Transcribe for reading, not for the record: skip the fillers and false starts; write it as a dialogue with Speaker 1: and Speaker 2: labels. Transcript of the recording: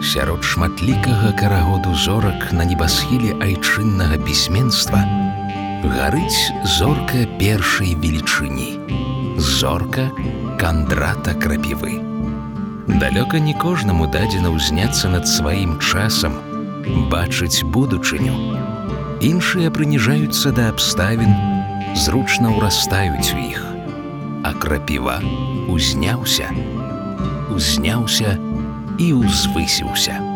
Speaker 1: Сярод шматлікага карагоду зорак на небасхіле айчыннага пісьменства гарыць зорка першай велічыні, зорка Кандрата Крапівы. Далёка не кожнаму дадзена ўзняцца над сваім часам, бачыць будучыню. Іншыя прыніжаюцца да абставін, зручна ўрастаюць у іх. А Крапіва узняўся і ўзвысіўся.